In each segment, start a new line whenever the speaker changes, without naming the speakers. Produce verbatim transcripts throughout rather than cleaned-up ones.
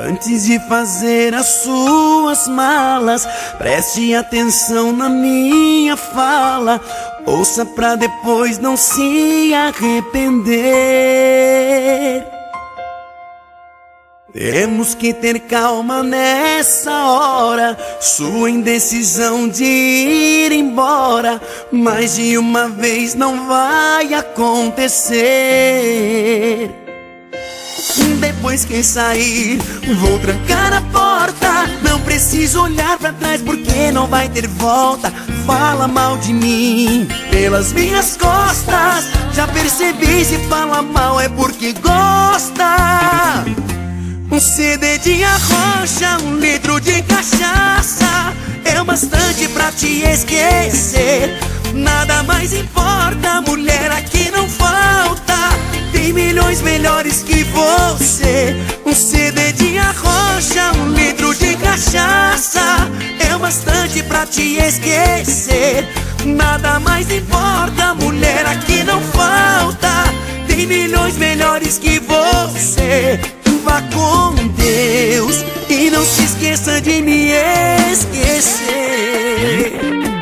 Antes de fazer as suas malas, preste atenção na minha fala. Ouça pra depois não se arrepender. Temos que ter calma nessa hora. Sua indecisão de ir embora mais de uma vez não vai acontecer. Depois que sair, vou trancar a porta. Não preciso olhar pra trás porque não vai ter volta. Fala mal de mim pelas minhas costas. Já percebi, se fala mal é porque gosta. Um C D de arrocha, um litro de cachaça é o bastante pra te esquecer. Nada mais importa, mulher, aqui não falta. Tem milhões melhores que você. Um C D de arrocha, um litro de cachaça é o bastante pra te esquecer. Nada mais importa, mulher, aqui não falta. Tem milhões melhores que você. Vá com Deus e não se esqueça de me esquecer.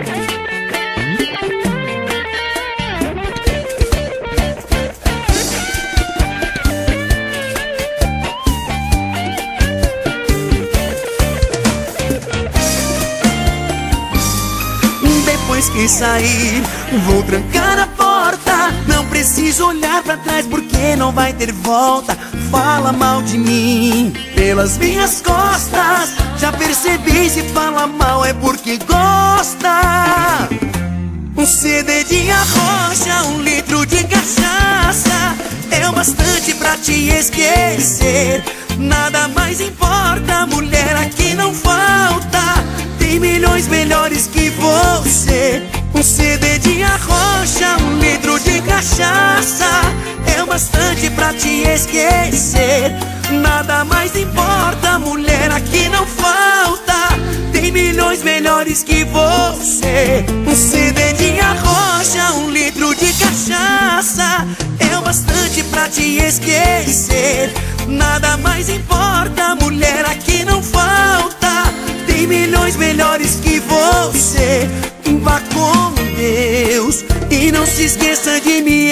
Depois que sair, vou trancar a porta. Não preciso olhar pra trás porque não vai ter volta. Fala mal de mim pelas minhas costas. Já percebi, se fala mal é porque gosta. Um C D de arrocha, um litro de cachaça é o bastante pra te esquecer. Nada mais importa, mulher, aqui não falta. Tem milhões melhores que você. Um C D de arrocha, um litro de cachaça é o bastante pra te esquecer. Nada mais importa, mulher, aqui não falta. Tem milhões melhores que você. Um C D de arrocha, um litro de cachaça é o bastante pra te esquecer. Nada mais importa, mulher, aqui não falta. Tem milhões melhores que você. Vá com Deus e não se esqueça de me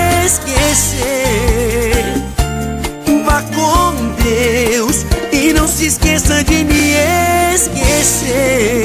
esquecer. Vá com Deus e não se esqueça de me esquecer.